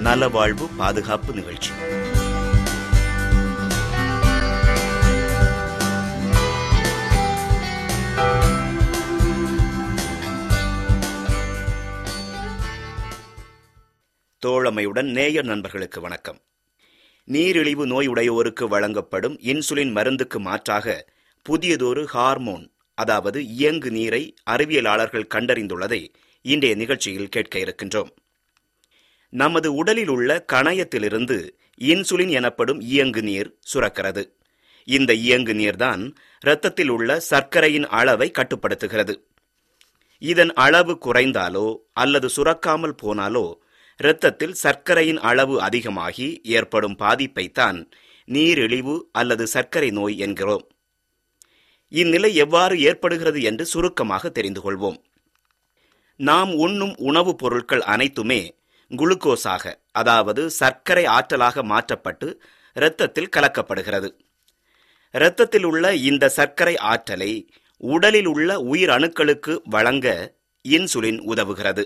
நலவாழ்வு பாதுகாப்பு நிகழ்ச்சி. தோழமையுடன் நேயர் நண்பர்களுக்கு வணக்கம். நீரிழிவு நோய் உடையோருக்கு வழங்கப்படும் இன்சுலின் மருந்துக்கு மாற்றாக புதியதொரு ஹார்மோன், அதாவது இயங்கு நீரை அறிவியலாளர்கள் கண்டறிந்துள்ளதை இன்றைய நிகழ்ச்சியில் கேட்க இருக்கின்றோம். நமது உடலில் உள்ள கணையத்திலிருந்து இன்சுலின் எனப்படும் இயங்கு நீர் சுரக்கிறது. இந்த இயங்கு நீர்தான் இரத்தத்தில் உள்ள சர்க்கரையின் அளவை கட்டுப்படுத்துகிறது. இதன் அளவு குறைந்தாலோ அல்லது சுரக்காமல் போனாலோ இரத்தத்தில் சர்க்கரையின் அளவு அதிகமாகி ஏற்படும் பாதிப்பைத்தான் நீரிழிவு அல்லது சர்க்கரை நோய் என்கிறோம். இந்நிலை எவ்வாறு ஏற்படுகிறது என்று சுருக்கமாக தெரிந்து கொள்வோம். நாம் உண்ணும் உணவுப் பொருட்கள் அனைத்துமே குளுக்கோஸாக, அதாவது சர்க்கரை ஆற்றலாக மாற்றப்பட்டு இரத்தத்தில் கலக்கப்படுகிறது. இரத்தத்தில் உள்ள இந்த சர்க்கரை ஆற்றலை உடலில் உள்ள உயிர் அணுக்களுக்கு வழங்க இன்சுலின் உதவுகிறது.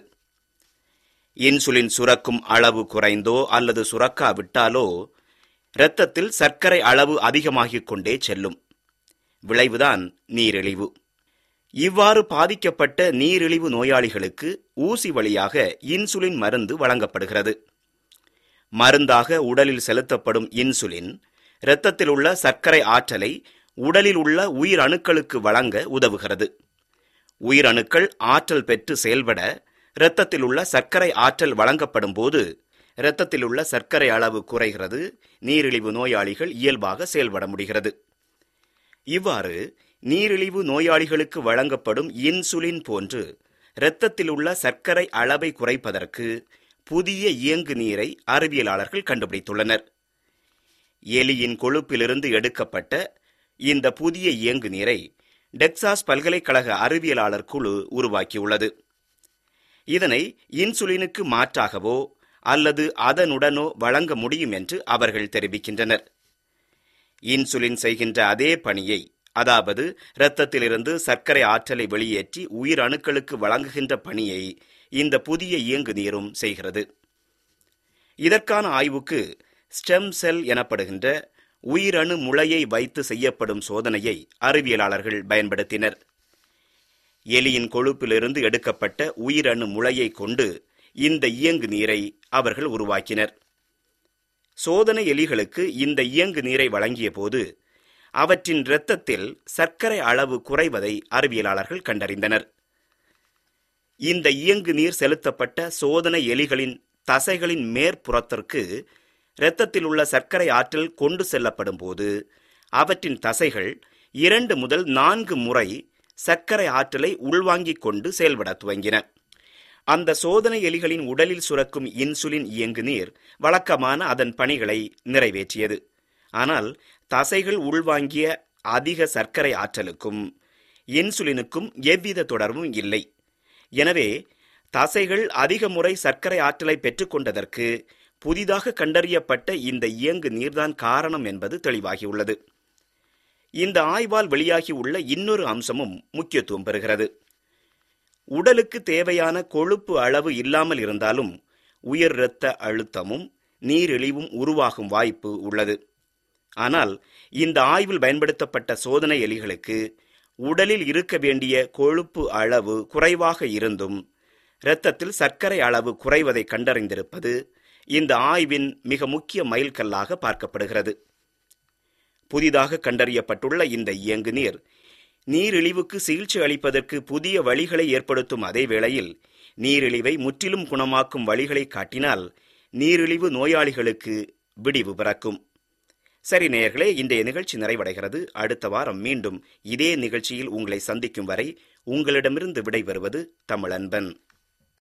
இன்சுலின் சுரக்கும் அளவு குறைந்தோ அல்லது சுரக்காவிட்டாலோ இரத்தத்தில் சர்க்கரை அளவு அதிகமாகிக் கொண்டே செல்லும். விளைவுதான் நீரிழிவு. இவ்வாறு பாதிக்கப்பட்ட நீரிழிவு நோயாளிகளுக்கு ஊசி வழியாக இன்சுலின் மருந்து வழங்கப்படுகிறது. மருந்தாக உடலில் செலுத்தப்படும் இன்சுலின் இரத்தத்தில் உள்ள சர்க்கரை ஆற்றலை உடலில் உள்ள உயிர் அணுக்களுக்கு வழங்க உதவுகிறது. உயிரணுக்கள் ஆற்றல் பெற்று செயல்பட இரத்தத்தில் உள்ள சர்க்கரை ஆற்றல் வழங்கப்படும் போது இரத்தத்தில் உள்ள சர்க்கரை அளவு குறைகிறது. நீரிழிவு நோயாளிகள் இயல்பாக செயல்பட முடிகிறது. இவ்வாறு நீரிழிவு நோயாளிகளுக்கு வழங்கப்படும் இன்சுலின் போன்று இரத்தத்தில் உள்ள சர்க்கரை அளவை குறைப்பதற்கு புதிய இயங்கு நீரை அறிவியலாளர்கள் கண்டுபிடித்துள்ளனர். எலியின் கொழுப்பிலிருந்து எடுக்கப்பட்ட இந்த புதிய இயங்கு நீரை டெக்சாஸ் பல்கலைக்கழக அறிவியலாளர் குழு உருவாக்கியுள்ளது. இதனை இன்சுலினுக்கு மாற்றாகவோ அல்லது அதனுடனோ வழங்க முடியும் என்று அவர்கள் தெரிவிக்கின்றனர். இன்சுலின் செய்கின்ற அதே பணியை, அதாவது இரத்தத்திலிருந்து சர்க்கரை ஆற்றலை வெளியேற்றி உயிர் அணுக்களுக்கு வழங்குகின்ற பணியை இந்த புதிய இயங்கு நீரும் செய்கிறது. இதற்கான ஆய்வுக்கு ஸ்டெம் செல் எனப்படுகின்ற உயிரணு முளையை வைத்து செய்யப்படும் சோதனையை அறிவியலாளர்கள் பயன்படுத்தினர். எலியின் கொழுப்பிலிருந்து எடுக்கப்பட்ட உயிரணு முளையை கொண்டு இந்த இயங்கு நீரை அவர்கள் உருவாக்கினர். சோதனை எலிகளுக்கு இந்த இயங்கு நீரை வழங்கிய போது அவற்றின் இரத்தத்தில் சர்க்கரை அளவு குறைவதை அறிவியலாளர்கள் கண்டறிந்தனர். இந்த இயங்கு நீர் செலுத்தப்பட்ட சோதனை எலிகளின் தசைகளின் மேற்புறத்திற்கு இரத்தத்தில் உள்ள சர்க்கரை ஆற்றல் கொண்டு செல்லப்படும் போது அவற்றின் தசைகள் 2 முதல் 4 முறை சர்க்கரை ஆற்றலை உள்வாங்கிக் கொண்டு செயல்பட துவங்கின. அந்த சோதனை எலிகளின் உடலில் சுரக்கும் இன்சுலின் இயங்கு நீர் வழக்கமான அதன் பணிகளை நிறைவேற்றியது. ஆனால் தசைகள் உள்வாங்கிய அதிக சர்க்கரை ஆற்றலுக்கும் இன்சுலினுக்கும் எவ்வித தொடர்பும் இல்லை. எனவே தசைகள் அதிக முறை சர்க்கரை ஆற்றலை பெற்றுக்கொண்டதற்கு புதிதாக கண்டறியப்பட்ட இந்த இயங்கு நீர்தான் காரணம் என்பது தெளிவாகியுள்ளது. இந்த ஆய்வால் வெளியாகியுள்ள இன்னொரு அம்சமும் முக்கியத்துவம் பெறுகிறது. உடலுக்கு தேவையான கொழுப்பு அளவு இல்லாமல் இருந்தாலும் உயர் இரத்த அழுத்தமும் நீரிழிவும் உருவாகும் வாய்ப்பு உள்ளது. ஆனால் இந்த ஆய்வில் பயன்படுத்தப்பட்ட சோதனை எலிகளுக்கு உடலில் இருக்க வேண்டிய கொழுப்பு அளவு குறைவாக இருந்தும் இரத்தத்தில் சர்க்கரை அளவு குறைவதை கண்டறிந்திருப்பது இந்த ஆய்வின் மிக முக்கிய மைல்கல்லாக பார்க்கப்படுகிறது. புதிதாக கண்டறியப்பட்டுள்ள இந்த இயங்கு நீர் நீரிழிவுக்கு சிகிச்சை அளிப்பதற்கு புதிய வழிகளை ஏற்படுத்தும் அதே வேளையில் நீரிழிவை முற்றிலும் குணமாக்கும் வழிகளை காட்டினால் நீரிழிவு நோயாளிகளுக்கு விடிவு பிறக்கும். சரி நேயர்களே, இன்றைய நிகழ்ச்சி நிறைவடைகிறது. அடுத்த வாரம் மீண்டும் இதே நிகழ்ச்சியில் உங்களை சந்திக்கும் வரை உங்களிடமிருந்து விடைபெறுவது தமிழன்பன்.